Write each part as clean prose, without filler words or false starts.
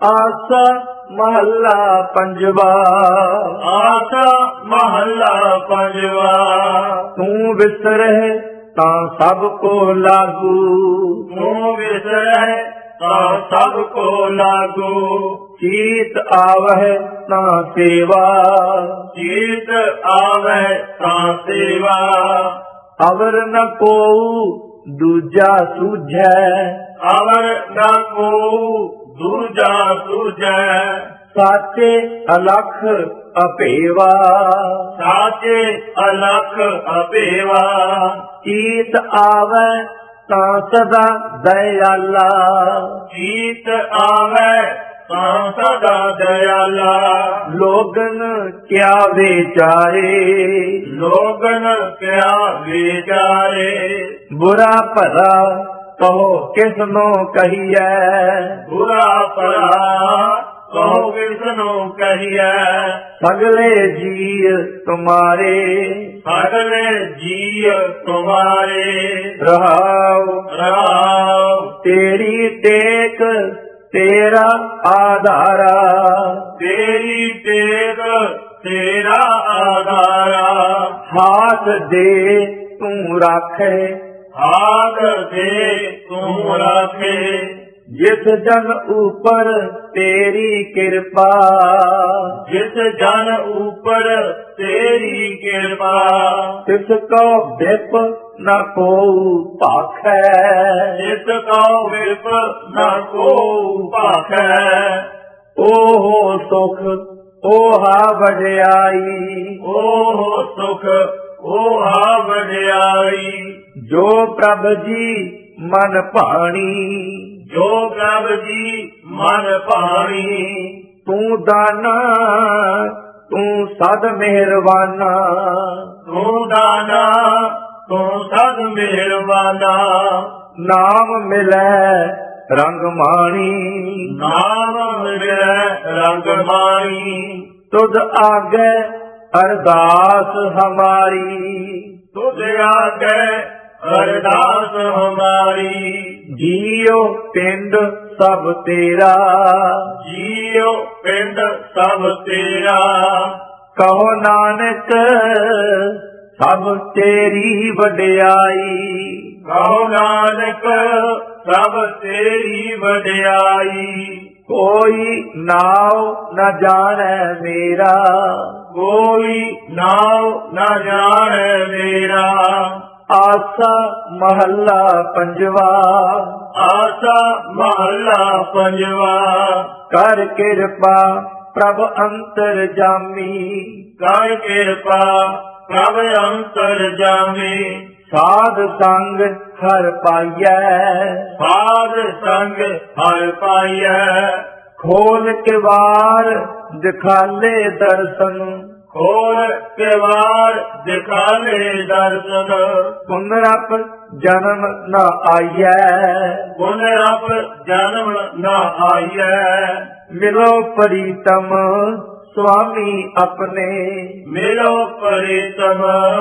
ਆਸਾ ਮਹੱਲਾ ਪੰਜਵਾ। ਆਸਾ ਮਹੱਲਾ ਪੰਜਵਾ। ਤੂੰ ਵਿਸਰਹਿ ਤਾਂ ਸਭ ਕੋ ਲਾਗੂ, ਤੂੰ ਵਿਸਰਹਿ ਤਾਂ ਸਭ ਕੋ ਲਾਗੂ। ਚੀਤ ਆਵਹਿ ਤਾਂ ਸੇਵਾ, ਚੀਤ ਆਵਹਿ ਤਾਂ ਸੇਵਾ। ਅਵਰ ਨ ਕੋਊ ਦੂਜਾ ਸੂਝੈ, ਅਵਰ ਨ ਕੋਊ ਦੂਜਾ ਸੂਝੈ। ਸਾਚੇ ਅਲਖ ਅਭੇਵਾ, ਸਾਚੇ ਅਲਖ ਅਭੇਵਾ। ਚੀਤ ਆਵੈ ਤਾਂ ਸਦਾ ਦਇਆਲਾ, ਚੀਤ ਆਵੈ ਤਾਂ ਸਦਾ ਦਇਆਲਾ। ਲੋਗਨ ਕਿਆ ਵਿਚਾਰੇ, ਲੋਗਨ ਕਿਆ ਵਿਚਾਰੇ। ਬੁਰਾ ਭਲਾ ਕਹੋ ਕਿਸਨੋ ਕਹੀਐ, ਬੁਰਾ ਭਲਾ ਕਹੋ ਕਿਸਨੂੰ ਕਹੀਐ। ਸਗਲੇ ਜੀਅ ਤੁਮਾਰੇ, ਸਗਲੇ ਜੀਅ ਤੁਮਾਰੇ। ਰਹਾਉ ਰਹਾਉ ਤੇਰੀ ਟੇਕ ਤੇਰਾ ਆਧਾਰਾ, ਤੇਰੀ ਟੇਕ ਤੇਰਾ ਆਧਾਰਾ। ਹਾਥ ਦੇ ਤੂੰ ਰਾਖੇ, ਹਾਥ ਦੇ ਤੂੰ ਰਾਖੇ। ਜਿਸ ਜਨ ਉਪਰ ਤੇਰੀ ਕਿਰਪਾ, ਜਿਸ ਜਨ ਉਪਰ ਤੇਰੀ ਕਿਰਪਾ। ਤਿਸ ਕੋ ਵਿਪ ਨ ਕੋਊ ਭਾਖੈ, ਜਿਸ ਕਉ ਵਿਪ ਨ ਕੋਊ ਭਾਖੈ। ਓਹ ਸੁਖ ਓਹਾ ਵਡਿਆਈ, ਓਹ ਸੁਖ ਓਹਾ ਵਡਿਆਈ। ਜੋ ਪ੍ਰਭ ਜੀ ਮਨ ਭਾਣੀ, ਜੋ ਪ੍ਰਭ ਜੀ ਮਨ ਭਾਣੀ। ਤੂੰ ਦਾਨਾ ਤੂੰ ਸਦ ਮਿਹਰਬਾਨਾ, ਤੂੰ ਦਾਨਾ ਤੂੰ ਸਦ ਮਿਹਰਬਾਨਾ। ਨਾਮ ਮਿਲੈ ਰੰਗ ਮਾਣੀ, ਨਾਮ ਮਿਲੈ ਰੰਗ ਮਾਣੀ। ਤੁਧ ਆਗੇ ਅਰਦਾਸ ਹਮਾਰੀ, ਤੁਧ ਆਗੇ ਅਰਦਾਸ ਹਮਾਰੀ। ਜੀਉ ਪਿੰਡ ਸਭ ਤੇਰਾ, ਜੀਉ ਪਿੰਡ ਸਭ ਤੇਰਾ। ਕਹੋ ਨਾਨਕ ਸਭ ਤੇਰੀ ਵਡਿਆਈ, ਕਹੋ ਨਾਨਕ ਸਭ ਤੇਰੀ ਵਡਿਆਈ। ਕੋਈ ਨਾਉ ਨ ਜਾਣੈ ਮੇਰਾ, ਕੋਈ ਨਾਉ ਨ ਜਾਣੈ ਮੇਰਾ। ਆਸਾ ਮਹੱਲਾ ਪੰਜਵਾ। ਆਸਾ ਮਹੱਲਾ ਪੰਜਵਾ। ਕਰ ਕਿਰਪਾ ਪ੍ਰਭ ਅੰਤਰ ਜਾਮੀ, ਕਰ ਕਿਰਪਾ ਪ੍ਰਭ ਅੰਤਰ ਜਾਮੀ। ਸਾਧ ਸੰਗ ਹਰ ਪਾਈਐ, ਸਾਧ ਸੰਗ ਹਰ ਪਾਈਐ। ਖੋਲ ਕਿਵਾਰ ਦਿਖਾਲੇ ਦਰਸ਼ਨ, ਖੋਲ ਕਿਵਾਰ ਦਿਖਾਲੇ ਦਰਸ਼ਨ। ਪੁਨਰਪ ਜਨਮ ਨ ਆਈਐ, ਪੁਨਰਪ ਜਨਮ ਨ ਆਈਐ। ਮਿਲੋ ਪ੍ਰੀਤਮ ਸੁਆਮੀ ਆਪਣੇ, ਮਿਲੋ ਪ੍ਰੀਤਮ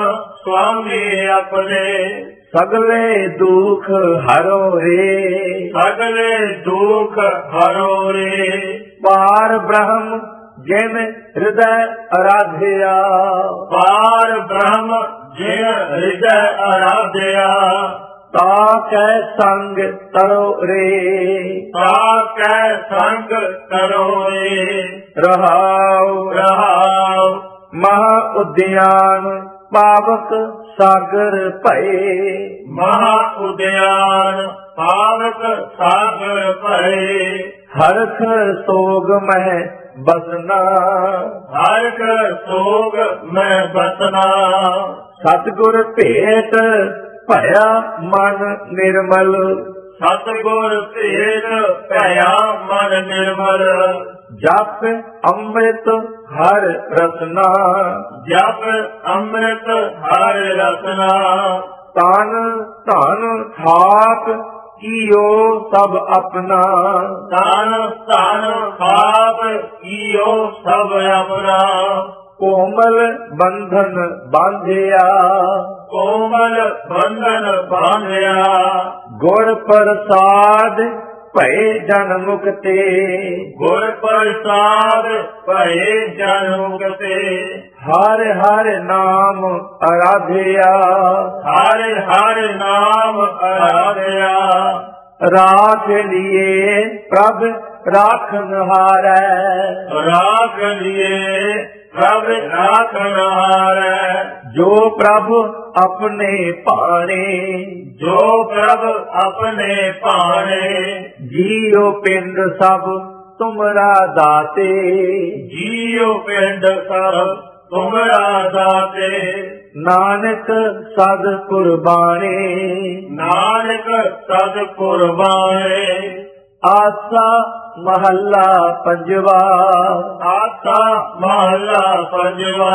ਸੁਆਮੀ ਆਪਣੇ। ਸਗਲੇ ਦੁਖ ਹਰੋ ਰੇ, ਸਗਲੇ ਦੁਖ ਹਰੋ ਰੇ। ਪਾਰ ਬ੍ਰਹਮ ਜਿਨ ਹਿਰਦੈ ਅਰਾਧਿਆ, ਪਾਰ ਬ੍ਰਹਮ ਜਿਨ ਹਿਰਦੈ ਅਰਾਧਿਆ। ਤਾ ਕੈ ਸੰਗ ਤਰੋ ਰੇ, ਤਾ ਕੈ ਸੰਗ ਕਰੋ ਰੇ। ਰਹਾਉ ਰਹਾਉ ਮਹਾ ਉਦਿਆਨ ਪਾਵਕ ਸਾਗਰ ਭਏ, ਮਹਾ ਉਦਿਆਨ ਪਾਵਕ ਸਾਗਰ ਭਏ। ਹਰਖ ਸੋਗ ਮਹਿ ਬਸਨਾ, ਹਰਖ ਸੋਗ ਮੈਂ ਬਸਨਾ। ਸਤਿਗੁਰ ਭੇਟ ਭਇਆ ਮਨ ਨਿਰਮਲ, ਸਤਿਗੁਰ ਭੇਟ ਭਇਆ ਮਨ ਨਿਰਮਲ। ਜਪ ਅੰਮ੍ਰਿਤ ਹਰ ਰਸਨਾ, ਜਪ ਅੰਮ੍ਰਿਤ ਹਰ ਰਸਨਾ। ਤਨ ਧਨ ਥਾਪ ਕੀਓ ਸਭ ਆਪਣਾ, ਤਨ ਧਨ ਪਾਪ ਕੀਓ ਸਭ ਆਪਣਾ। ਕੋਮਲ ਬੰਧਨ ਬਾਂਧਿਆ, ਕੋਮਲ ਬੰਧਨ ਬਾਂਧਿਆ। ਗੁਰ ਪ੍ਰਸਾਦ ਭਏ ਜਨ ਮੁਕਤੇ। ਗੁਰ ਪ੍ਰਸਾਦ ਭਏ ਜਨ ਮੁਕਤੇ। ਹਰਿ ਹਰਿ ਨਾਮ ਅਰਾਧਿਆ, ਹਰਿ ਹਰਿ ਨਾਮ ਅਰਾਧਿਆ। ਰਾਖ ਲਿਏ ਪ੍ਰਭ ਰਾਖਨ ਹਾਰੈ, ਰਾਖ ਲਿਏ ਪ੍ਰਭ ਰਾਖਨ ਹਾਰੈ। ਜੋ ਪ੍ਰਭ ਆਪਣੇ ਭਾਣੇ, ਜੋ ਪ੍ਰਭ ਆਪਣੇ ਭਾਣੇ। ਜੀਉ ਪਿੰਡ ਸਭ ਤੁਮਰਾ ਦਾਤੇ, ਜੀਉ ਪਿੰਡ ਸਭ ਤੁਮਰਾ ਦਾਤੇ। ਨਾਨਕ ਸਦ ਕੁਰਬਾਨੇ, ਨਾਨਕ ਸਦ ਕੁਰਬਾਨੇ। ਆਸਾ ਮਹੱਲਾ ਪੰਜਵਾ। ਆਸਾ ਮਹੱਲਾ ਪੰਜਵਾ।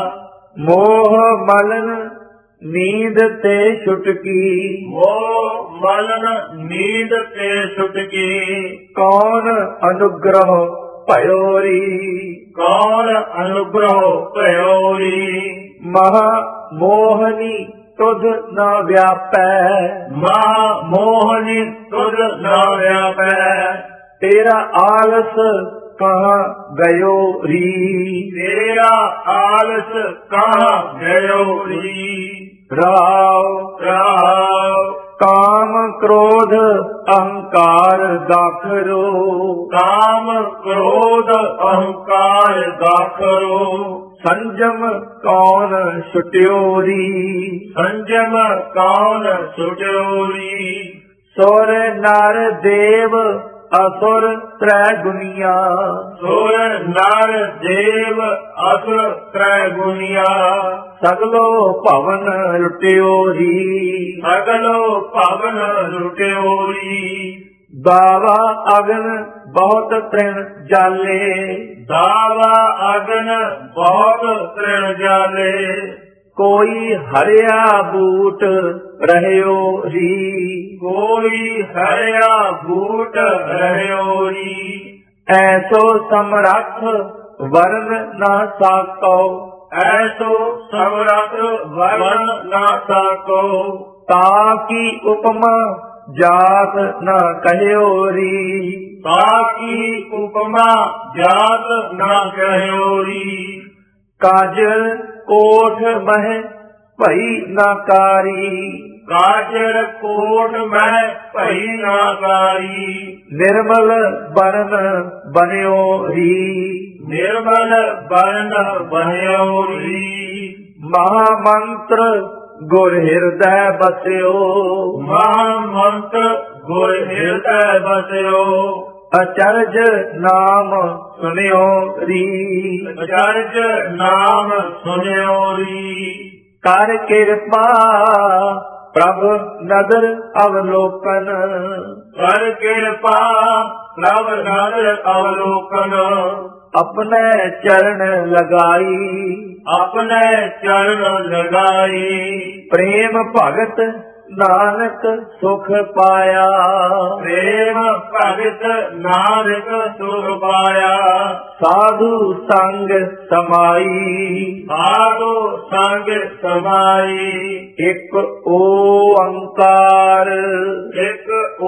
ਮੋਹ ਮਲਨ ਨੀਂਦ ਤੇ ਛੁਟਕੀ, ਮੋਹ ਮਲਨ ਨੀਂਦ ਤੇ ਛੁਟਕੀ। ਕੌਣ ਅਨੁਗ੍ਰਹ ਭਇਓਰੀ, ਕੌਣ ਅਨੁਗ੍ਰਹ ਭਇਓਰੀ। ਮਹਾ ਮੋਹਨੀ ਤੁਧ ਨ ਵਿਆਪੈ, ਮਹਾ ਮੋਹਨੀ ਤੁਧ ਨ ਵਿਆਪੈ। ਤੇਰਾ ਆਲਸ ਕਹਾਂ ਗਇਓ ਰੀ, ਤੇਰਾ ਆਲਸ ਕਹਾਂ ਗਇਓ ਰੀ। ਰਾਵ ਰਾਵ ਕਾਮ ਕ੍ਰੋਧ ਅਹੰਕਾਰ ਦਾਖਰੋ, ਕਾਮ ਕ੍ਰੋਧ ਅਹੰਕਾਰ ਦਾਖਰੋ। ਸੰਜਮ ਕੌਣ ਛੁਟਿਓਰੀ, ਸੰਜਮ ਕੌਣ ਛੁਟਿਓਰੀ। ਸੁਰ ਨਰ ਦੇਵ ਅਸੁਰ ਤ੍ਰੈ ਗੁਨੀਆ, ਸੁਰ ਨਰ ਦੇਵ ਅਸੁਰ ਤ੍ਰੈ ਗੁਨੀਆ। ਸਗਲੋ ਭਵਨ ਲੁਟਿਓਰੀ, ਸਗਲੋ ਭਵਨ ਲੁਟਿਓਰੀ। ਦਾਵਾ ਅਗਨ ਬਹੁਤ ਤ੍ਰਿਣ ਜਾਲੇ, ਦਾਵਾ ਅਗਨ ਬਹੁਤ ਤ੍ਰਿਣ ਜਾਲੇ। ਕੋਈ ਹਰਿਆ ਬੂਟ ਰਹਿਓ ਰੀ, ਕੋਈ ਹਰਿਆ ਬੂਟ ਰਹਿਓ ਰੀ। ਐਸੋ ਸਮਰੱਥ ਵਰਨ ਨਾ ਸਾਕੋ, ਐਸੋ ਸਮਰੱਥ ਵਰਨ ਨਾ ਸਾਕੋ। ਤਾ ਕੀ ਉਪਮਾ ਜਾਤ ਨ ਕਹਿਓ ਰੀ, ਤਾਕੀ ਉਪਮਾ ਜਾਤ ਨਾ ਕਹਿਓ ਰੀ। ਕਾਜਲ ਕੋਠ ਮਹਿ ਭਈ ਨਾਕਾਰੀ, ਕਾਜਰ ਕੋਟ ਮਹਿ ਭਈ ਨਾਕਾਰੀ। ਨਿਰਮਲ ਬਰਨ ਬਨਿਓ ਰੀ, ਨਿਰਮਲ ਬਰਨ ਬਣਿਓ ਰੀ। ਮਹਾ ਮੰਤਰ ਗੁਰ ਹਿਰਦੈ ਬਸਿਓ, ਮਹਾ ਮੰਤਰ ਗੁਰ ਹਿਰਦੈ ਬਸਿਓ। ਅਚਰਜ ਨਾਮ ਸੁਨਿਓ ਰੀ, ਅਚਰਜ ਨਾਮ ਸੁਨਿਓ ਰੀ। ਕਰ ਕਿਰਪਾ ਪ੍ਰਭ ਨਦਰ ਅਵਲੋਕਨ, ਕਰ ਕਿਰਪਾ ਪ੍ਰਭ ਨਦਰ ਅਵਲੋਕਨ। ਆਪਣੇ ਚਰਨ ਲਗਾਈ, ਆਪਣੇ ਚਰਨ ਲਗਾਈ। ਪ੍ਰੇਮ ਭਗਤ ਨਾਨਕ ਸੁਖ ਪਾਇਆ, ਪ੍ਰੇਮ ਭਗਤ ਨਾਨਕ ਸੁਖ ਪਾਇਆ। ਸਾਧੂ ਸੰਗ ਸਮਾਈ, ਸਾਧੂ ਸੰਗ ਸਮਾਈ। ਇੱਕ ਓੰਕਾਰ, ਇੱਕ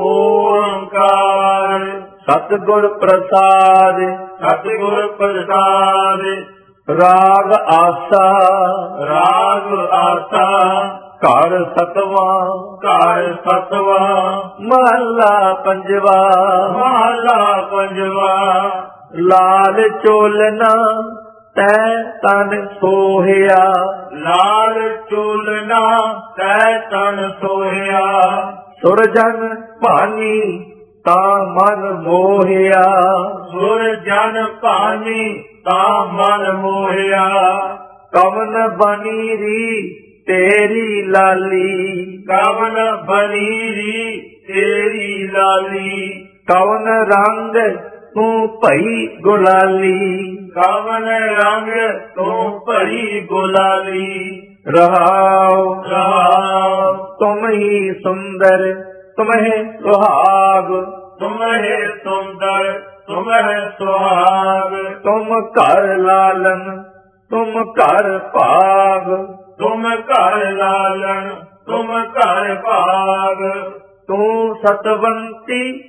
ਓੰਕਾਰ। ਸਤਿਗੁਰ ਪ੍ਰਸਾਦ, ਸਤਿਗੁਰ ਪ੍ਰਸਾਦ। ਰਾਗ ਆਸਾ, ਰਾਗ ਆਸਾ। ਘਰ ਸਤਵਾਂ, ਘਰ ਸਤਵਾਂ। ਮਹੱਲਾ ਪੰਜਵਾ। ਮਹੱਲਾ ਪੰਜਵਾ। ਲਾਲ ਚੋਲਨਾ ਤੈ ਤਨ ਸੋਹਿਆ, ਲਾਲ ਚੋਲਨਾ ਤੈ ਤਨ ਸੋਹਿਆ। ਸੁਰਜਨ ਭਾਨੀ ਤਾ ਮਨ ਮੋਹਿਆ, ਸੁਰ ਜਨ ਭਾਨੀ ਤਾ ਮਨ ਮੋਹਿਆ। ਕਵਨ ਬਨੀ ਰੀ ਤੇਰੀ ਲਾਲੀ, ਕਵਨ ਬਨੀਰੀ ਤੇਰੀ ਲਾਲੀ। ਕਵਨ ਰੰਗ ਤੂੰ ਭਈ ਗੁਲਾਲੀ, ਕਵਨ ਰੰਗ ਤੂੰ ਭਈ ਗੁਲਾਲੀ। ਰਹਾਉ ਰਹਾਉ। ਤੁਮ ਹੀ ਸੁੰਦਰ ਤੁਮਹਿ ਸੁਹਾਗ, ਤੁਮਹਿ ਸੁੰਦਰ ਤੁਮਹਿ ਸੁਹਾਗ। ਤੁਮ ਘਰ ਲਾਲਨ ਤੁਮ ਘਰ ਭਾਗ, ਤੁਮ ਘਰ ਲਾਲਨ ਤੁਮ ਘਰ ਭਾਗ। ਤੂੰ ਸਤਵੰਤੀ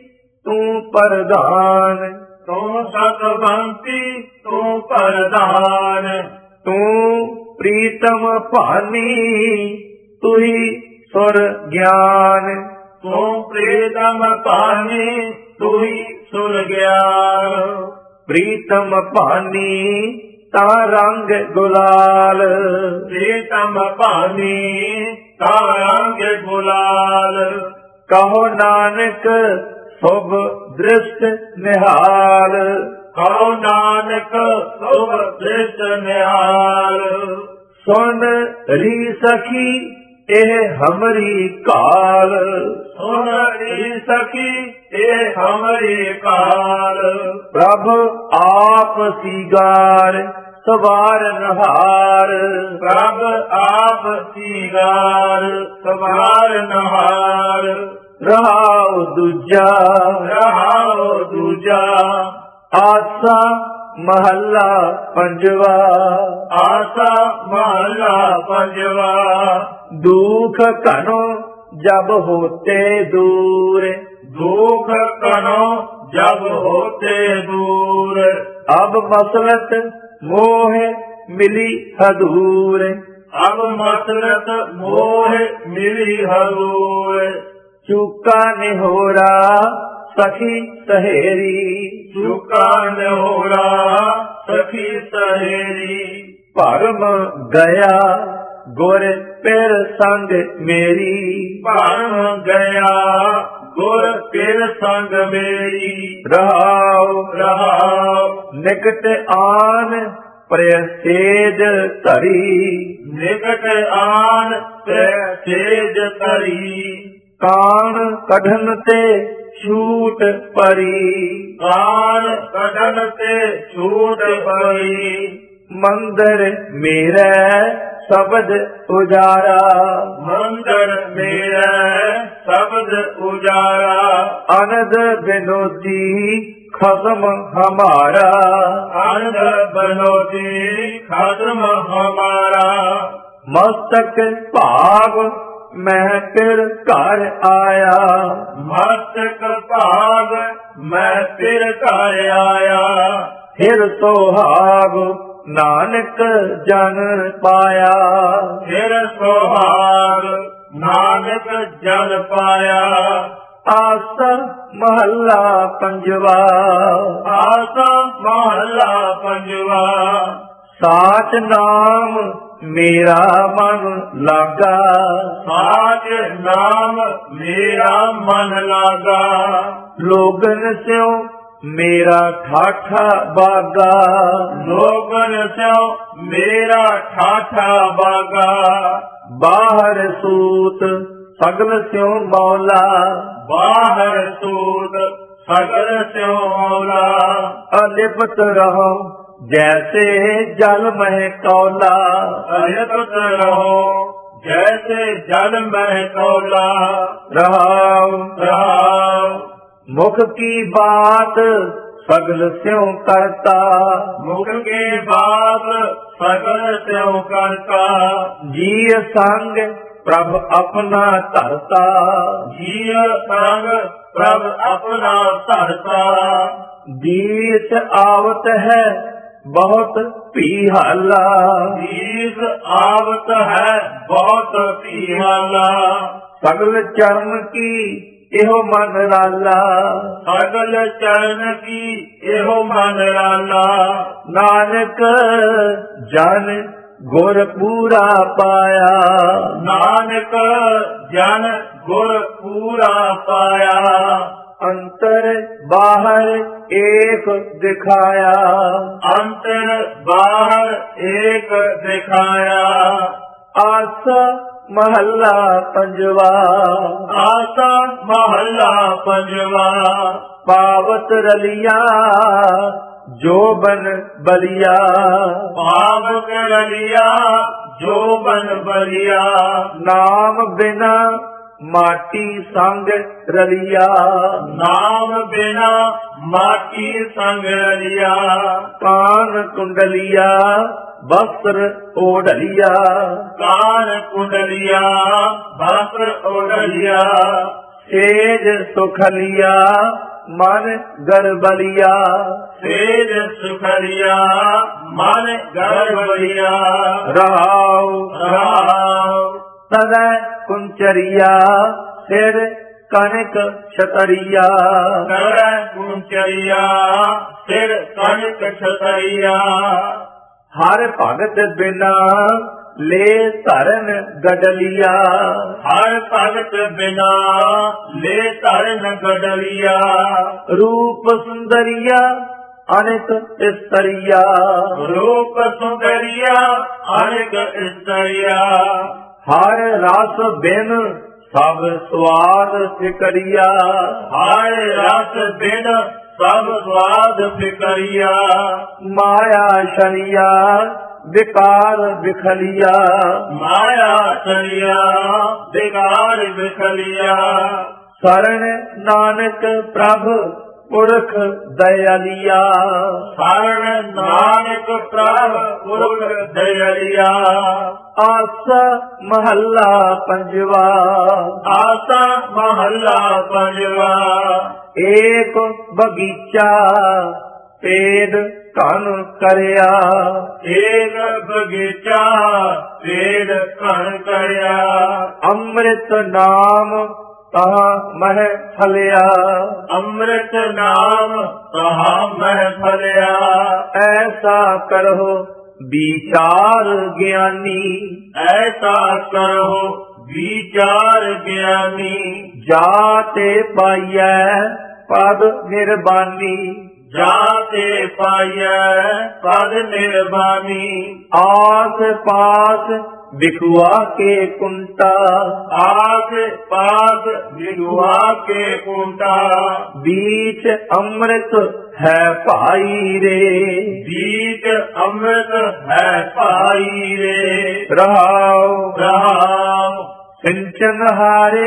ਤੂੰ ਪ੍ਰਧਾਨ, ਤੂੰ ਸਤਵੰਤੀ ਤੂੰ ਪ੍ਰਧਾਨ, ਤੂੰ ਪ੍ਰੀਤਮ ਭਾਨੀ ਤੁਹੀ ਸੁਰ ਗਿਆਨ, ਤੂੰ ਪ੍ਰੀਤਮ ਭਾਨੀ ਤੁਹੀ ਸੁਰ ਗਿਆਨ, ਪ੍ਰੀਤਮ ਭਾਨੀ ਤਾਂ ਰੰਗ ਗੁਲਾਲ, ਪ੍ਰੀਤਮ ਭਾਨੀ ਤਾਂ ਰੰਗ ਗੁਲਾਲ, ਕਹੋ ਨਾਨਕ ਸੁਭ ਦ੍ਰਿਸ਼ਟ ਨਿਹਾਲ, ਕਹੋ ਨਾਨਕ ਸੁਭ ਦ੍ਰਿਸ਼ਟ ਨਿਹਾਲ, ਸੁਨ ਰੀ ਸਖੀ ਇਹ ਹਮਰੀ ਕਾਲ, ਸੁਨ ਰੀ ਸਖੀ ਇਹ ਹਮਰੀ ਕਾਲ, ਪ੍ਰਭ ਆਪ ਸੀਗਾਰ ਸਵਾਰਨਹਾਰ, ਪ੍ਰਭ ਆਪ ਸੀਗਾਰ ਸਵਾਰਨਹਾਰ, ਰਹਾਉ ਦੂਜਾ ਰਹਾਉ ਦੂਜਾ, ਆਸਾ ਮਹੱਲਾ ਪੰਜਵਾ, ਆਸਾ ਮਹਲਾ ਪੰਜਵਾ, ਦੁਖ ਘਨੋ ਜਬ ਹੋਤੇ ਦੂਰ, ਦੁਖ ਕਨੋ ਜਬ ਹੋਤੇ ਦੂਰ, ਅਬ ਮਸਲਤ ਮੋਹ ਮਿਲੀ ਹਦੂਰ, ਅਬ ਮਸਲਤ ਮੋਹ ਮਿਲੀ ਹਦੂਰ, ਚੂਕਾ ਨਿਹੋਰਾ ਸਖੀ ਸਹੇਰੀ, ਚੁਕਾ ਨਿਹੋਰਾ ਸਖੀ ਸਹੇਰੀ, ਭਰਮ ਗਿਆ ਗੁਰ ਪਿਰ ਸੰਗ ਮੇਰੀ, ਭਰਮ ਗਿਆ ਗੁਰ ਪਿਰ ਸੰਗ ਮੇਰੀ, ਰਹਾਉ ਰਹਾਉ ਨਿਕਟ ਆਨ ਪ੍ਰਸੇਜ ਧਰੀ, ਨਿਕਟ ਆਨ ਤੇ ਸੇਜ ਧਰੀ, ਕਾਣ ਕਢਨ ਤੇ ਛੂਟ ਪਰੀ, ਕਾਨ ਕਢਨ ਤੇ ਛੂਟ ਪਈ, ਮੰਦਰ ਮੇਰਾ ਸ਼ਬਦ ਉਜਾਰਾ, ਮੰਦਰ ਮੇਰਾ ਸ਼ਬਦ ਉਜਾਰਾ, ਅਨੰਦ ਬਿਨੋਦੀ ਖਸਮ ਹਮਾਰਾ, ਆਨੰਦ ਬਨੋਤੀ ਖਾਤਮ ਹਮਾਰਾ, ਮਸਤਕ ਭਾਗ ਮੈਂ ਫਿਰ ਘਰ ਆਇਆ, ਮਸਤਕ ਭਾਗ ਮੈਂ ਫਿਰ ਘਰ ਆਇਆ, ਫਿਰ ਸੁਹਾਗ ਨਾਨਕ ਜਨ ਪਾਇਆ, ਫਿਰ ਸੁਹਾਗ ਨਾਨਕ ਜਨ ਪਾਇਆ, ਆਸ ਮਹੱਲਾ ਪੰਜਵਾ, ਆਸਾ ਮਹਲਾ ਪੰਜਵਾ, ਸਾਚ ਨਾਮ ਮੇਰਾ ਮਨ ਲਾਗਾ, ਸਾਚ ਨਾਮ ਮੇਰਾ ਮਨ ਲਾਗਾ, ਲੋਗਨ ਸਿਓ ਮੇਰਾ ਠਾਠਾ ਬਾਗਾ, ਲੋਗਨ ਸਿਓ ਮੇਰਾ ਠਾਠਾ ਬਾਗਾ, ਬਾਹਰ ਸੂਤ ਸਗਲ ਸਿਓ ਮੌਲਾ, ਬਾਹਰ ਸੂਤ ਸਗਲ ਸਿਓ ਮੌਲਾ, ਅਲਿਪਤ ਰਹੋ ਜੈਸੇ ਜਲ ਮਹਿ ਕੌਲਾ, ਅਯਤਤ ਰਹੋ ਜੈਸੇ ਜਲ ਮਹਿ ਕੌਲਾ, ਰਹਾਉ ਰਹਾਉ ਮੁਖ ਕੀ ਬਾਤ ਸਗਲ ਸਿਉ ਕਰਤਾ, ਮੁਖ ਕੇ ਬਾਤ ਸਗਲ ਸਿਉ ਕਰਤਾ, ਜੀ ਸੰਗ ਪ੍ਰਭ ਆਪਣਾ ਧਰਤਾ, ਜੀਅ ਸੰਗ ਪ੍ਰਭ ਆਪਣਾ ਧਰਤਾ, ਦੀਸ ਆਵਤ ਹੈ ਬਹੁਤ ਭੀਹਾਲਾ, ਦੀਸ ਆਵਤ ਹੈ ਬਹੁਤ ਭੀਹਾਲਾ, ਸਗਲ ਚਰਨ ਕੀ ਇਹੋ ਮਨ ਰਾਲਾ, ਸਗਲ ਚਰਨ ਕੀ ਇਹੋ ਮਨ ਰਾਲਾ, ਨਾਨਕ ਜਨ ਗੁਰ ਪੂਰਾ ਪਾਇਆ, ਨਾਨਕ ਜਨ ਗੁਰ ਪੂਰਾ ਪਾਇਆ, ਅੰਤਰ ਬਾਹਰ ਏਕ ਦਿਖਾਇਆ, ਅੰਤਰ ਬਾਹਰ ਏਕ ਦਿਖਾਇਆ, ਆਸ ਮਹੱਲਾ ਪੰਜਵਾ, ਆਸਾ ਮਹੱਲਾ ਪੰਜਵਾ, ਪਾਵਤ ਰਲਿਆ ਜੋਬਨ ਬਲਿਆ, ਭਾਵ ਕਰਲਿਆ ਜੋ ਬਨ ਬਲਿਆ, ਨਾਮ ਬਿਨਾ ਮਾਟੀ ਸੰਗ ਰਲਿਆ, ਨਾਮ ਬਿਨਾ ਮਾਟੀ ਸੰਗ ਰਲਿਆ, ਕਾਨ ਕੁੰਡਲੀਆ ਬਸਰ ਓਢਲਿਆ, ਕਾਨ ਕੁੰਡਲਿਆ ਬਸਰ ਓਢਲਿਆ, ਸੇਜ ਸੁਖਲਿਆ ਮਨ ਗਰਬਲੀਆ। ਸੇਜ ਸੁਖਰੀਆ ਮਨ ਗਰਬਲੀਆ। ਰਹਾਉ ਰਹਾਉ ਸਦਾ ਕੁੰਚਰੀਆ ਸਿਰ ਕਨਕ ਛਤਰੀਆ। ਸਦਾ ਕੁੰਚਰੀਆ ਸਿਰ ਕਨਕ ਛਤਰੀਆ। ਹਰ ਭਗਤ ਬਿਨਾ ਲੈ ਧਰਨ ਗਡਲੀਆ। ਹਰ ਭਗਤ ਬਿਨਾ ਲੈ ਧਰਨ ਗਡਲੀਆ। ਰੂਪ ਸੁੰਦਰੀਆ ਅਨਿਕ ਇਸਤਰੀਆ। ਰੂਪ ਸੁੰਦਰੀਆ ਅਨਿਕ ਇਸਤਰੀਆ। ਹਰ ਰਸ ਬਿਨ ਸਭ ਸਵਾਦ ਫਿਕਰੀਆ। ਹਰ ਰਸ ਬਿਨ ਸਭ ਸਵਾਦ ਫਿਕਰੀਆ। ਮਾਇਆ ਸ਼ਰੀਆ ਵਿਕਾਰ ਵਿਖਲੀਆ। ਮਾਇਆ ਸਰੀਆ ਵਿਕਾਰ ਵਿਖਲੀਆ। ਸਰਣ ਨਾਨਕ ਪ੍ਰਭ ਪੁਰਖ ਦਇਆਲੀਆ। ਸਰਣ ਨਾਨਕ ਪ੍ਰਭ ਪੁਰਖ ਦਇਆਲੀਆ। ਆਸ ਮਹੱਲਾ ਪੰਜਵਾ। ਆਸਾ ਮਹੱਲਾ ਪੰਜਵਾ। ਏਕ ਬਗੀਚਾ ਪੇੜ ਧਨ ਕਰਿਆ। ਏਕ ਬਗੀਚਾ ਪੇੜ ਘਣ ਕਰਿਆ। ਅੰਮ੍ਰਿਤ ਨਾਮ ਤਹਾਂ ਮਹਿ ਫਲਿਆ। ਅੰਮ੍ਰਿਤ ਨਾਮ ਤਹਾ ਮਹਿ ਫਲਿਆ। ਐਸਾ ਕਰੋ ਵਿਚਾਰ ਗਿਆਨੀ। ਐਸਾ ਕਰੋ ਵਿਚਾਰ ਗਿਆਨੀ। ਜਾਤੇ ਪਾਈਐ ਪਦ ਨਿਰਬਾਨੀ। ਜਾਤੇ ਪਾਈਐ ਪਦ ਨਿਰਬਾਨੀ। ਆਸ ਪਾਸ ਵਿਖੁਆ ਕੇ ਕੁੰਟਾ। ਆਸ ਪਾਸ ਵਿਗੁਆ ਕੇ ਕੁੰਟਾ। ਬੀਚ ਅੰਮ੍ਰਿਤ ਹੈ ਭਾਈ ਰੇ। ਬੀਚ ਅੰਮ੍ਰਿਤ ਹੈ ਭਾਈ ਰੇ। ਰਹਾਉ ਰਹਾਉ ਸਿੰਚਨ ਹਾਰੇ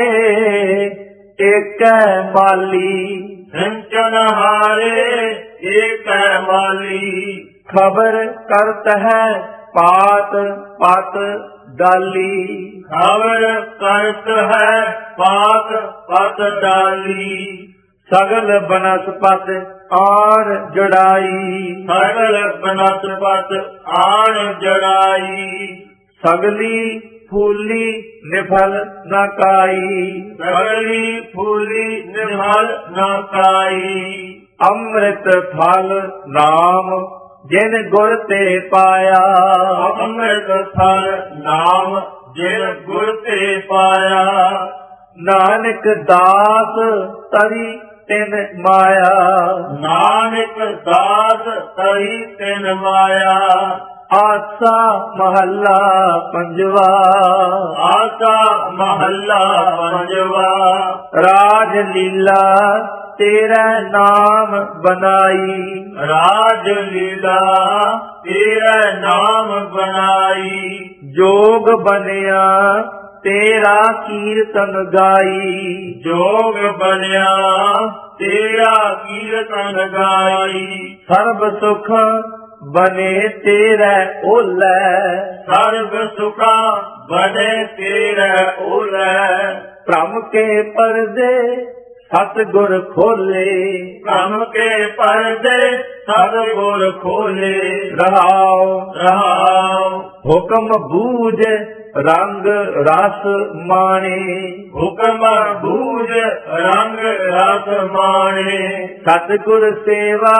ਏਕੈ ਮਾਲੀ। ਸਿੰਚਨ ਹਾਰੇ ਏਕੈ ਮਾਲੀ। ਖਬਰ ਕਰਤ ਹੈ ਪਾਤ ਪਤ ਡਾਲੀ। ਖਬਰ ਕਰਤ ਹੈ ਪਾਤ ਪਤ ਡਾਲੀ। ਸਗਲ ਬਨਸਪਤ ਆਣ ਜੜਾਈ। ਸਗਲ ਬਨਸਪਤ ਆਣ ਜੜਾਈ। ਸਗਲੀ ਫੂਲੀ ਨਿਫਲ ਨ ਕਾਈ। ਸਗਲੀ ਫੂਲੀ ਨਿਮਲ ਨਾ ਕਾਈ। ਅੰਮ੍ਰਿਤ ਫਲ ਨਾਮ ਜਿਨ ਗੁਰ ਤੇ ਪਾਇਆ। ਅੰਮ੍ਰਿਤ ਫਲ ਨਾਮ ਜਿਨ ਗੁਰ ਤੇ ਪਾਇਆ। ਨਾਨਕ ਦਾਸ ਤਰੀ ਤਿਨ ਮਾਇਆ। ਨਾਨਕ ਦਾਸ ਤਰੀ ਤਿਨ ਮਾਇਆ। ਆਸਾ ਮਹੱਲਾ ਪੰਜਵਾ। ਆਸਾ ਮਹੱਲਾ ਪੰਜਵਾ। ਰਾਜ ਲੀਲਾ ਤੇਰਾ ਨਾਮ ਬਨਾਈ। ਰਾਜ ਲੀਲਾ ਤੇਰਾ ਨਾਮ ਬਨਾਈ। ਜੋਗ ਬਨਿਆ ਤੇਰਾ ਕੀਰਤਨ ਗਾਈ। ਜੋਗ ਬਣਿਆ ਤੇਰਾ ਕੀਰਤਨ ਗਾਈ। ਸਰਬ ਸੁਖ ਬਨੇ ਤੇਰਾ ਓਲੈ। ਸਰਬ ਸੁਖਾ ਬਣੇ ਤੇਰਾ ਓਲੈ। ਭ੍ਰਮ ਕੇ ਪਰਦੇ ਸਤਿਗੁਰ ਖੋਲੇ। ਭ੍ਰਮ ਕੇ ਪਰਦੇ ਸਤਿਗੁਰ ਖੋਲੇ। ਰਹਾਉ ਰਹਾਉ ਹੁਕਮ ਬੂਝ ਰੰਗ ਰਸ ਮਾਣੇ। ਹੁਕਮ ਬੂਝ ਰੰਗ ਰਸ ਮਾਣੇ। ਸਤਿਗੁਰ ਸੇਵਾ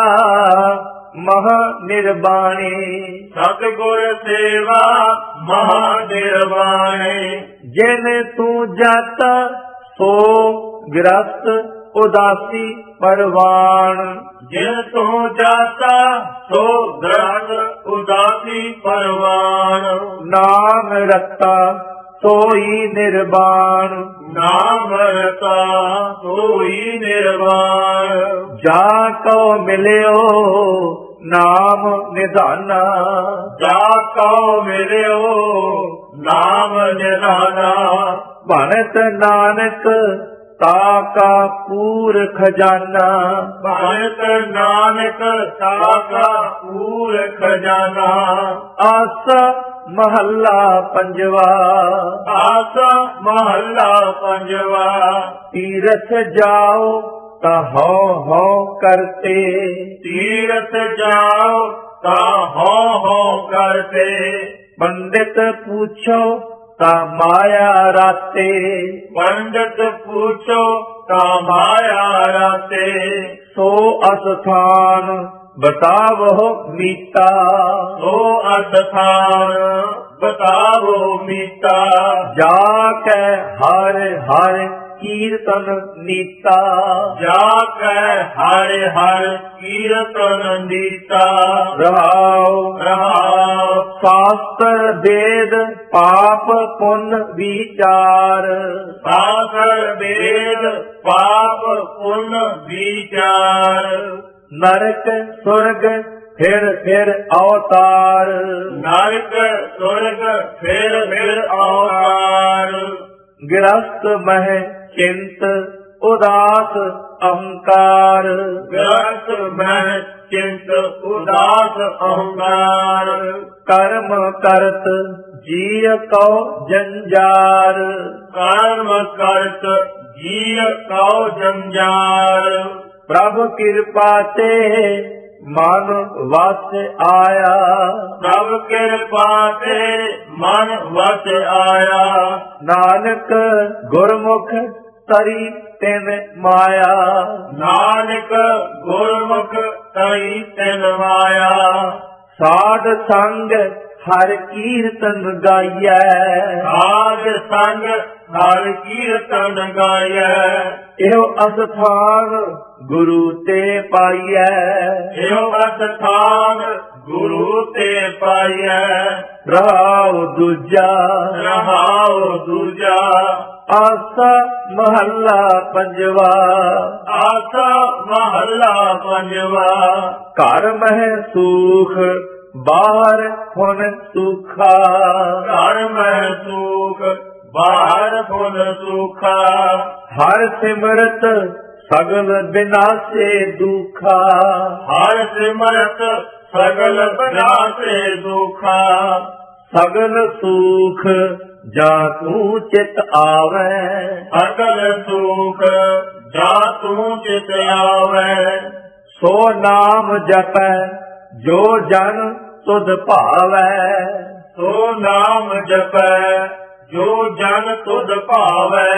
ਮਹਾ ਨਿਰਬਾਣੇ। ਸਤਿਗੁਰ ਸੇਵਾ ਮਹਾ ਨਿਰਵਾਣੇ। ਜਿਨ ਤੂੰ ਜਾਤਾ ਸੋ ਗ੍ਰਸਤ ਉਦਾਸੀ ਪਰਵਾਨ। ਜਿਨ ਤੂੰ ਜਾਤਾ ਸੋ ਗ੍ਰਸਤ ਉਦਾਸੀ ਪਰਵਾਨ। ਨਾਮ ਰਤਾ ਸੋਈ ਨਿਰਵਾਣ। ਨਾਮ ਰਤਾ ਸੋਈ ਨਿਰਵਾਣ। ਜਾ ਕਉ ਮਿਲਿਓ ਨਾਮ ਨਿਧਾਨਾ। ਜਾ ਕਉ ਮਿਲਿਓ ਨਾਮ ਨਿਧਾਨਾ। ਭਣਤ ਨਾਨਕ ਤਾਕਾ ਪੂਰ ਖਜ਼ਾਨਾ। ਭਗਤ ਨਾਨਕ ਤਾਕਾ ਪੂਰ ਖਜ਼ਾਨਾ। ਆਸ ਮਹੱਲਾ ਪੰਜਵਾ। ਆਸ ਮਹੱਲਾ ਪੰਜਵਾ। ਤੀਰਥ ਜਾਓ ता हौ करते। तीरथ जाओ ता हो करते। पंडित पूछो ता माया राते। पंडित पूछो ता माया राते। सो अस्थान बतावो मीता। सो अस्थान बतावो मीता। जाके हर हर कीर्तन नीता। जाके हर हर कीर्तन नीता। रहाओ रहाओ शास्त्र वेद पाप पुण्य विचार। शास्त्र वेद पाप पुण्य विचार। नरक स्वर्ग फिर अवतार। नरक स्वर्ग फिर अवतार। गृहस्थ मह चिंत उदास अहंकार। गृहस्थ में चिंत उदास अहंकार। कर्म करत जीय को जंजार। कर्म करत जीय कौ जंजार। प्रभु कृपा ते मन वस आया। प्रभु कृपा ते मन वस आया। नानक गुरमुख तरी तिन माया। नानक गुरमुख तई तिन माया। साध संग हर कीर्तन गाइयै। साध संग हर कीर्तन गायै। एहो अस्थान गुरु ते पाइयै। एहो अस्थान गुरु ते पाइयै। रहाओ दूजा रहाओ दूजा। आसा महला पंजवा। आसा महला पंजवा। घर मह सुख बाहर हुन सुखा। घर में सुख बाहर पुन सुखा। हर सिमरत सगल विनाशे दुखा। हर सिमरत सगल विनाशे दुखा। सगल सुख जा तू चित आवे। सकल सुख जा तू चित आवे। सो नाम जपै जो जन तुध भावै। सो नाम जपै जो जन तुध भावै।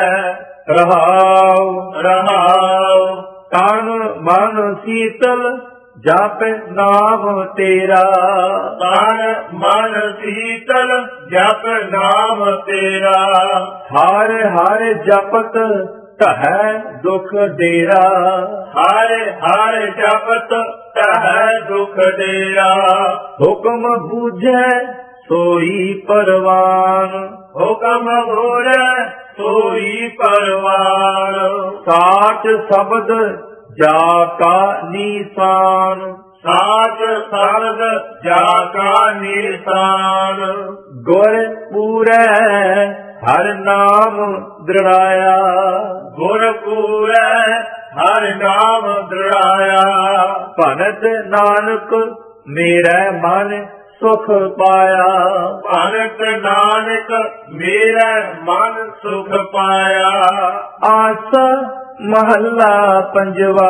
रहाओ रहाओ तन मन शीतल जप नाम तेरा। तन मन शीतल जप नाम तेरा। हर हर जपत तहै दुख डेरा। हर हर जपत तहै दुख डेरा। हुक्म बूझै सोई परवान। हुक्म भूरै सोई परवान। साच शब्द जाका निशान। साच शब्द जाका निशान। गुर पूरै हर नाम दृढ़ाया। गुर पूरै हर नाम दृढ़ाया। भनत नानक मेरा मन सुख पाया। भगत नानक मेरा मन सुख पाया। आसा महला पंजवा।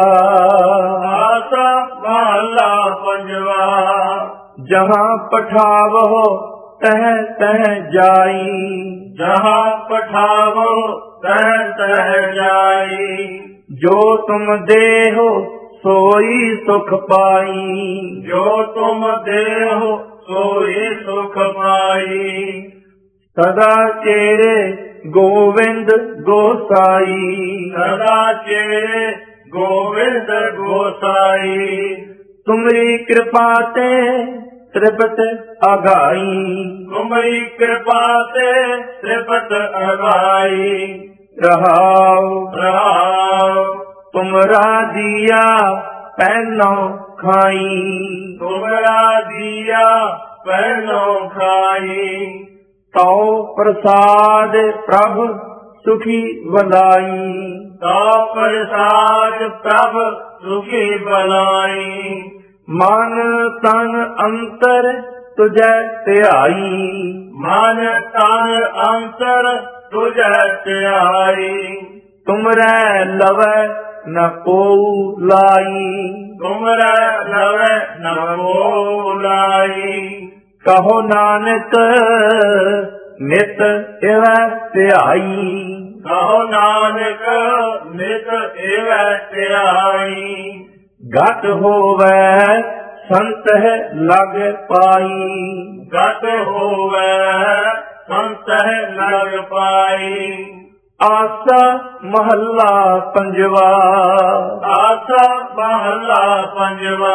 आसा महला पंजवा। जहाँ पठावो तह तह जाई। जहाँ पठावो तह तह जाई। जो तुम देहो सोई सुख पाई। जो तुम देहो सोई सुख पाई। सदा चेरे गोविंद गोसाई। सदा चेरे गोविंद गोसाई। तुमरी कृपा ते त्रिपत अघाई। तुमरी कृपा से त्रिपत अगाई। रहाओ रहाओ तुमरा दिया पहनो खाई। तुमरा दिया पहनो खाई। तो प्रसाद प्रभु सुखी भलाई। तो प्रसाद प्रभ सुखी भलाई। मन तन अंतर तुझे ध्याई। मन तन अंतर तुझे त्याई। तुमरे लवै ਨ ਕੋਊ ਲਾਈ। ਤੁਮਰਾ ਲਵੈ ਨ ਕੋ ਲਾਈ। ਕਹੋ ਨਾਨਕ ਨਿਤ ਇਵੈ ਧਿਆਈ। ਕਹੋ ਨਾਨਕ ਨਿਤ ਏਵੈ ਧਿਆਈ। ਗਤ ਹੋਵੈ ਸੰਤਹਿ ਲਗ ਪਾਈ। ਗਤ ਹੋਵੈ ਸੰਤਹਿ ਲਗ ਪਾਈ। ਆਸਾ ਮਹੱਲਾ ਪੰਜਵਾ। ਆਸਾ ਮਹੱਲਾ ਪੰਜਵਾ।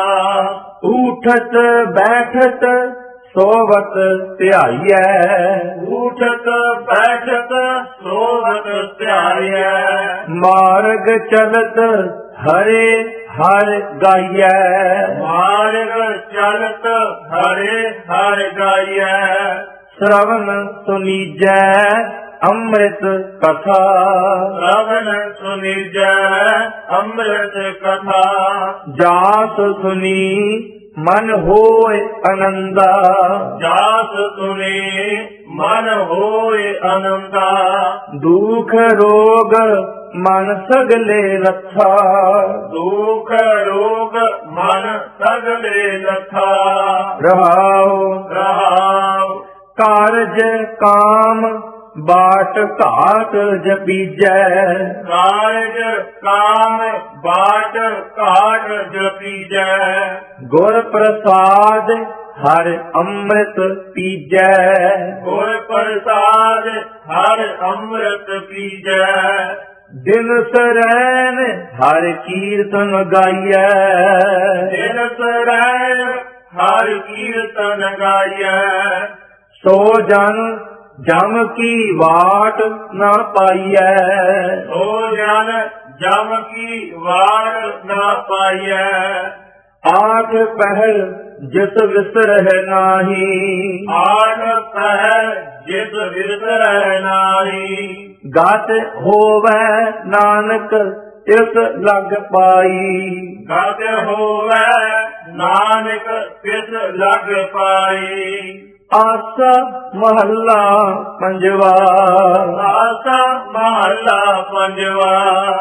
ਊਠਤ ਬੈਠਤ ਸੋਵਤ ਧਿਆਈਐ। ਊਠਤ ਬੈਠਤ ਸੋਵਤ ਧਿਆਈਐ। ਮਾਰਗ ਚਲਤ ਹਰੇ ਹਰ ਗਾਈਐ। ਮਾਰਗ ਚਲਤ ਹਰੇ ਹਰ ਗਾਈਐ। ਸ਼ਰਵਨ ਸੁਨੀਜੈ ਅੰਮ੍ਰਿਤ ਕਥਾ। ਸ਼ਰਵਨ ਸੁਨੀਜੈ ਅੰਮ੍ਰਿਤ ਕਥਾ। ਜਾਸ ਸੁਨੀ ਮਨ ਹੋਏ ਆਨੰਦਾ। ਜਾਸ ਸੁਨੀ ਮਨ ਹੋਏ ਆਨੰਦਾ। ਦੁਖ ਰੋਗ ਮਨ ਸਗਲੇ ਰੱਥਾ। ਦੁਖ ਰੋਗ ਮਨ ਸਗਲੇ ਲਥਾ। ਰਹਾਉ ਰਹਾਉ। ਕਾਰਜ ਕਾਮ ਬਾਟ ਘਾਟ ਜਪੀਜੈ। ਕਾਰਜ ਕਾਮ ਬਾਟ ਘਾਟ ਜਪੀਜੈ। ਗੁਰ ਪ੍ਰਸਾਦ ਹਰ ਅੰਮ੍ਰਿਤ ਪੀਜੈ। ਗੁਰ ਪ੍ਰਸਾਦ ਹਰ ਅੰਮ੍ਰਿਤ ਪੀਜੈ। ਦਿਨ ਸਰੈਣ ਹਰ ਕੀਰਤਨ ਗਾਈਐ। ਦਿਨ ਸਰੈਣ ਹਰ ਕੀਰਤਨ ਗਾਈਐ। ਸੋ ਜਨ ਜਮ ਕੀ ਵਾਟ ਨਾ ਪਾਈਐ। ਸੋ ਜਨ ਜਮ ਕੀ ਵਾਟ ਨਾ ਪਾਈਐ। ਆਠ ਪਹਿਰ ਜਿਸ ਵਿਸਰਹਿ ਨਾਹੀ। ਆਠ ਪਹਿਰ ਜਿਸ ਵਿਸਰਹਿ ਨਾਹੀ। ਗਤ ਹੋਵੈ ਨਾਨਕ ਤਿਸ ਲਗ ਪਾਈ। ਗਤ ਹੋਵੈ ਨਾਨਕ ਤਿਸ ਲਗ ਪਾਈ। ਆਸਾ ਮਹੱਲਾ ਪੰਜਵਾ। ਆਸਾ ਮਹੱਲਾ ਪੰਜਵਾ।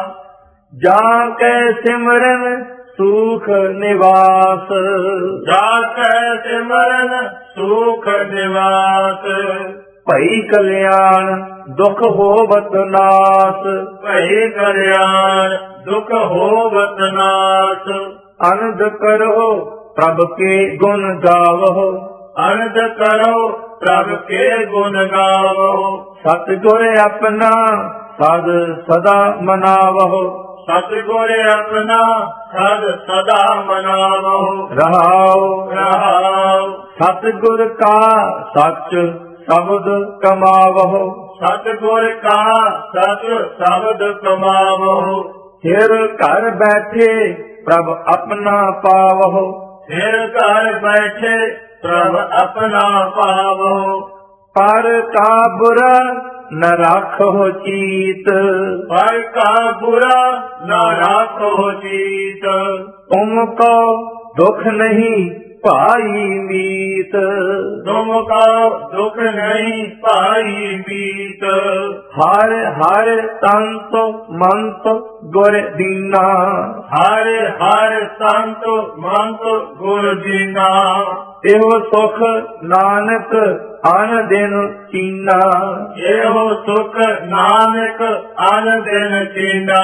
ਜਾਂ ਕੈ ਸਿਮਰਨ ਸੂਖ ਨਿਵਾਸ। ਜਾ ਕੈ ਸਿਮਰਨ ਸੁਖ ਨਿਵਾਸ। ਭਈ ਕਲਿਆਣ ਦੁਖ ਹੋਵਤ ਨਾਸ। ਭਈ ਕਲਿਆਣ ਦੁਖ ਹੋਵਤ ਨਾਸ। ਅਨੰਦ ਕਰੋ ਪ੍ਰਭ ਕੇ ਗੁਣ ਗਾਵੋ। ਅਨੰਦ ਕਰੋ ਪ੍ਰਭ ਕੇ ਗੁਣ ਗਾਵੋ। ਸਤਿਗੁਰ ਆਪਣਾ ਸਦ ਸਦਾ ਮਨਾਵੋ। ਸਤਿਗੁਰ ਆਪਣਾ ਸਦ ਸਦਾ ਮਨਾਵੋ। ਰਹਾਉ ਰਹਾਉ। ਸਤਿਗੁਰ ਕਾ ਸੱਚ ਸ਼ਬਦ ਕਮਾਵੋ। ਸਤਿਗੁਰ ਕਾ ਸਤ ਸ਼ਬਦ ਕਮਾਵੋ। ਫਿਰ ਘਰ ਬੈਠੇ ਪ੍ਰਭ ਆਪਣਾ ਪਾਵੋ। ਫਿਰ ਘਰ ਬੈਠੇ ਪ੍ਰਭ ਆਪਣਾ ਪਾਵੋ। ਪਰ ਕਾ ਬੁਰਾ ਨ ਰਾਖੋ ਚੀਤ। ਪਰ ਕਾ ਬੁਰਾ ਨਾ ਰਾਖੋ ਚੀਤ। ਤੁਮ ਕੋ ਦੁਖ ਨਹੀਂ ਭਾਈ ਮੀਤ। ਤੁਮ ਕਾ ਦੁਖ ਨਹੀਂ ਭਾਈ ਮੀਤ। ਹਰ ਹਰ ਤੰਤ ਮੰਤ ਗੁਰ ਦੀਨਾ। ਹਰ ਹਰ ਸੰਤ ਮੰਤ ਗੁਰ ਦੀਨਾ। ਇਹੋ ਸੁਖ ਨਾਨਕ ਅਨ ਦਿਨ ਚੀਨਾ। ਇਹੋ ਸੁਖ ਨਾਨਕ ਅਨ ਦਿਨ ਚੀਨਾ।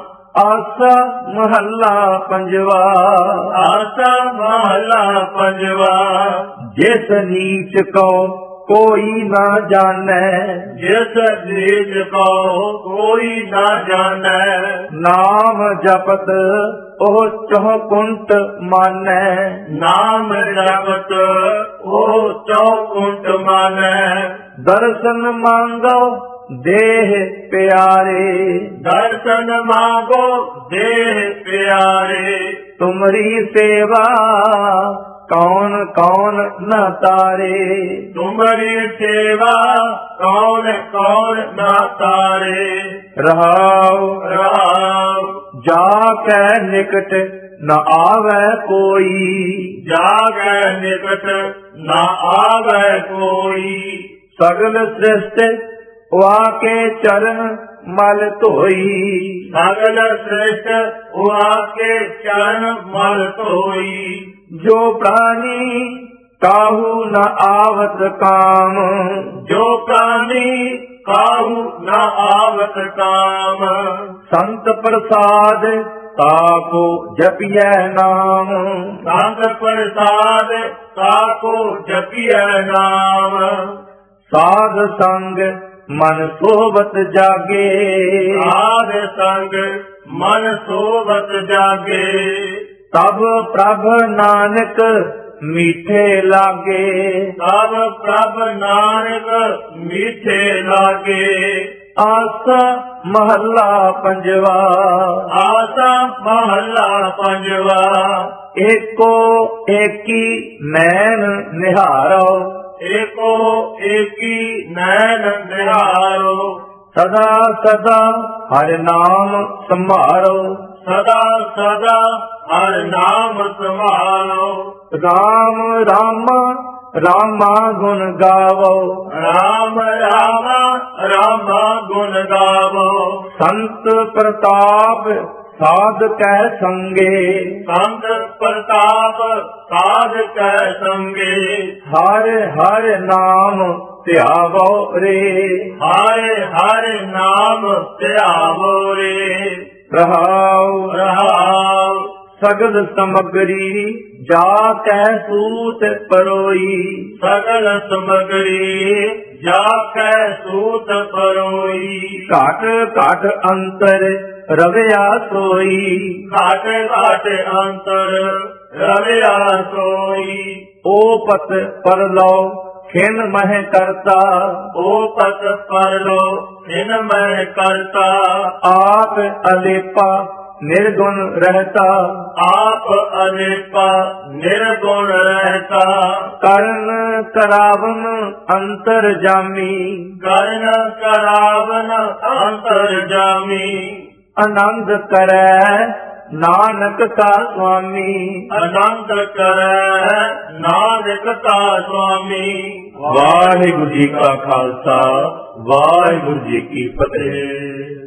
ਆਸਾ ਮਹੱਲਾ ਪੰਜਵਾ। ਆਸਾ ਮਹੱਲਾ ਪੰਜਵਾ। ਜਿਸ ਨੀਚ ਕੋ ਕੋਈ ਨਾ ਜਾਣੈ। ਜਿਸ ਨੀਚ ਕੋ ਕੋਈ ਨਾ ਜਾਣੈ। ਨਾਮ ਜਪਤ ਉਹ ਚਹੁਕੁੰਟ ਮਾਨੈ। ਨਾਮ ਜਪਤ ਉਹ ਚੌਕੁੰਟ ਮਾਨੈ। ਦਰਸ਼ਨ ਮੰਗੋ ਦੇਹ ਪਿਆਰੇ। ਦਰਸ਼ਨ ਮਾਗੋ ਦੇਹ ਪਿਆਰੇ। ਤੁਮਰੀ ਸੇਵਾ ਕੌਣ ਕੌਣ ਨ ਤਾਰੇ। ਤੁਮਰੀ ਸੇਵਾ ਕੌਣ ਕੌਣ ਨਾ ਤਾਰੇ। ਰਹਾਉ ਰਹਾਉ। ਜਾ ਕੈ ਨਿਕਟ ਨ ਆਵੈ ਕੋਈ। ਜਾਗੈ ਨਿਕਟ ਨਾ ਆਵੈ ਕੋਈ। ਸਗਲ ਸ੍ਰਿਸ਼ਟ ਵਾਕੇ ਚਰਨ ਮਲ ਧੋਈ। ਸਗਲ ਸ੍ਰਿਸ਼ਟ ਉਹਾ ਕੇ ਚਰਨ ਮਲ ਧੋਈ। ਜੋ ਪ੍ਰਾਨੀ ਕਾਹੂ ਨ ਆਵਤ ਕਾਮ, ਜੋ ਪ੍ਰਾਨੀ ਕਾਹੂ ਨ ਆਵਤ ਕਾਮ। ਸੰਤ ਪ੍ਰਸਾਦ ਤਾਕੋ ਜਪਿਐ ਨਾਮ। ਸੰਤ ਪ੍ਰਸਾਦ ਤਾਕੋ ਜਪਿਐ ਨਾਮ। ਸਾਧ ਸੰਗ ਮਨ ਸੋਵਤ ਜਾਗੇ। ਸਾਧ ਸੰਗ ਮਨ ਸੋਵਤ ਜਾਗੇ। ਤਬ ਪ੍ਰਭ ਨਾਨਕ ਮੀਠੇ ਲਾਗੇ। ਤਬ ਪ੍ਰਭ ਨਾਨਕ ਮੀਠੇ ਲਾਗੇ। ਆਸਾ ਮਹੱਲਾ ਪੰਜਵਾ। ਆਸਾ ਮਹੱਲਾ ਪੰਜਵਾ। ਏਕੋ ਏਕੀ ਨੈਣ ਨਿਹਾਰੋ। ਏਕੋ ਏਕੀ ਨੈਣ ਨਿਹਾਰੋ। ਸਦਾ ਸਦਾ ਹਰਿ ਨਾਮ ਸੰਭਾਰੋ। ਸਦਾ ਸਦਾ ਹਰਿ ਨਾਮ ਸੰਭਾਲੋ। ਰਾਮ ਰਾਮਾ ਰਾਮਾ ਗੁਣ ਗਾਵੋ। ਰਾਮ ਰਾਮਾ ਰਾਮਾ ਗੁਣ ਗਾਵੋ। ਸੰਤ ਪ੍ਰਤਾਪ ਸਾਧ ਕੈ ਸੰਗੇ। ਸੰਤ ਪ੍ਰਤਾਪ ਸਾਧ ਕੈ ਸੰਗੇ। ਹਰ ਹਰ ਨਾਮ ਧਿਆਵੋ ਰੇ। ਹਰਿ ਹਰਿ ਨਾਮ ਧਿਆਵੋ ਰੇ। ਰਹਾਉ ਰਹਾਉ। ਸਗਲ ਸਮਗਰੀ ਜਾ ਕੈ ਸੂਤ ਪਰੋਈ। ਸਗਲ ਸਮਗਰੀ ਜਾ ਕੈ ਸੂਤ ਪਰੋਈ। ਘਟ ਘਟ ਅੰਤਰ ਰਵਿਆ ਸੋਈ। ਘਟ ਘਟ ਅੰਤਰ ਰਵਿਆ ਸੋਈ। ਓ ਪਤ ਪਰਲੋ ਖਿਨ ਮਹਿ ਕਰਤਾ। ਓ ਪਤ ਪਰਲੋ ਖਿਨ ਮਹਿ ਕਰਤਾ। ਆਪ ਅਲੇਪਾ ਨਿਰਗੁਣ ਰਹਤਾ। ਆਪ ਅਨੇਪਾ ਨਿਰਗੁਣ ਰਹਿਤਾ। ਕਰਨ ਕਰਾਵਨ ਅੰਤਰ ਜਾਮੀ। ਕਰਨ ਕਰਾਵਨ ਅੰਤਰ ਜਾਮੀ। ਆਨੰਦ ਕਰੈ ਨਾਨਕ ਕਾ ਸੁਆਮੀ। ਆਨੰਦ ਕਰੈ ਨਾਨਕ ਕਾ ਸੁਆਮੀ। ਵਾਹਿਗੁਰੂ ਜੀ ਕਾ ਖਾਲਸਾ ਵਾਹਿਗੁਰੂ ਜੀ ਕੀ ਫਤਿਹ।